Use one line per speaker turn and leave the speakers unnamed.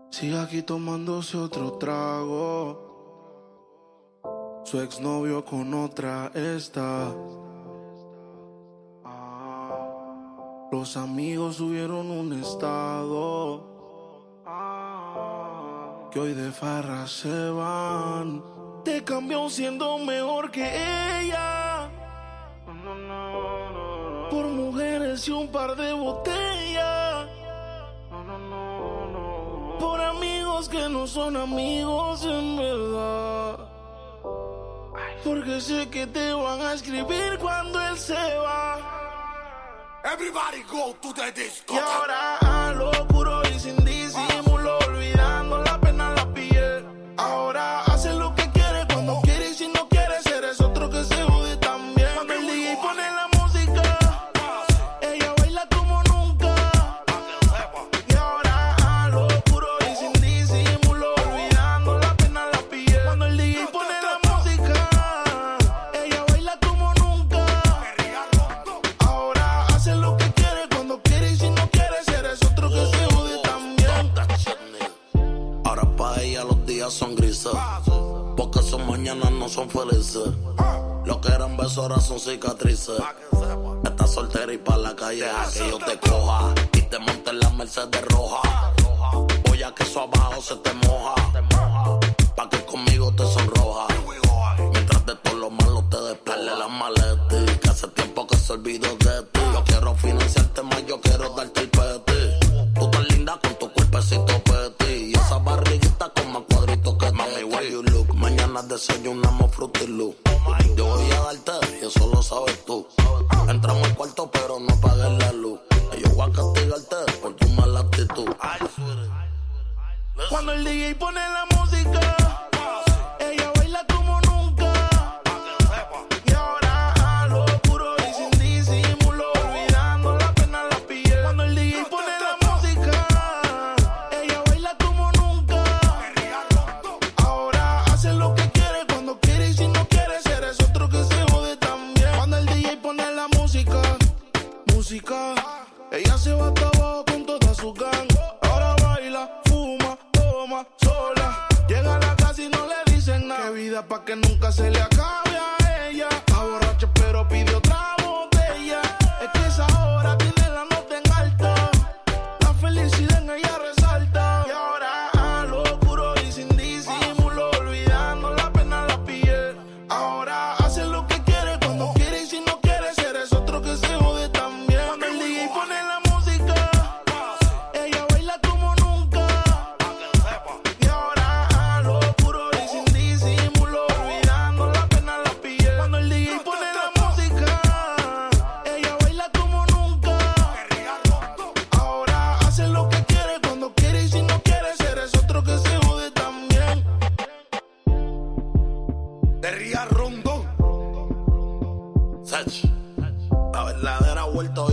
Sigue aquí tomándose otro trago. Su exnovio con otra está. Los amigos subieron un estado que hoy de farra se van. Te cambió siendo mejor que ella, por mujeres y un par de botellas, por amigos que no son amigos en verdad, porque sé que te van a escribir cuando él se va.
Everybody go to the disco.
Y ahora a lo puro y sin disimulo, olvidando la pena la piel. Ahora hace lo que quiere cuando quiere, y si no quiere eres otro que se jode también. Cuando el DJ pone la música, ella baila como nunca. Y ahora a lo puro y sin disimulo, olvidando la pena la piel. Cuando el DJ pone la música, ella baila como nunca. Ahora hace lo que quiere cuando quiere, y si no quiere eres otro que se jode también.
Ahora pa' ella los días son grises, porque sus mañanas no son felices. Lo que eran besos ahora son cicatrices. Estás soltera y pa' la calle deja que yo te coja y te monte en la Mercedes roja. Voy a que eso abajo se te moja, pa' que conmigo te sonroja. Mientras de todo lo malo te despele la maleta, que hace tiempo que se olvidó de ti. Yo quiero financiarte más, yo quiero darte el peti. Tú tan linda con tu cuerpecito peti y esa barriguita con más cuadritos que mami, where you look. Mañana desayunamos Fruity Loop. Yo voy a darte y eso lo sabes tú. Entramos al cuarto pero no apagues la luz. Y yo voy a castigarte por tu mala actitud.
Cuando el DJ pone la música, ella baila como nunca. Y ahora a lo puro y sin disimulo, olvidando la pena la piel. Cuando el DJ pone la música, ella baila como nunca. Ahora hace lo que quiere cuando quiere, y si no quiere eres otro que se jode también. Cuando el DJ pone la música, ella se va hasta abajo con toda su gang. Ahora baila, fuma, toma, sola. Llega a la casa y no le dicen nada. Qué vida pa' que nunca se le acabe a ella. Está borracha pero pide otra botella. Es que esa hora tiene la nota en alta. La felicidad en ella resalta. Y ahora a lo puro y sin disimulo, olvidando la pena la piel. Ahora hace lo que quiere cuando quiere, y si no quiere eres otro que se jode también. Cuando el DJ pone la música, ella baila como nunca. Y ahora a lo puro y sin disimulo, olvidando la pena la piel. Cuando el DJ pone la música, ella baila como nunca. Ahora hace lo que quiere cuando quiere, y si no quiere eres otro que se jode también.
De Ría Rondón.
Sech, la verdadera vuelta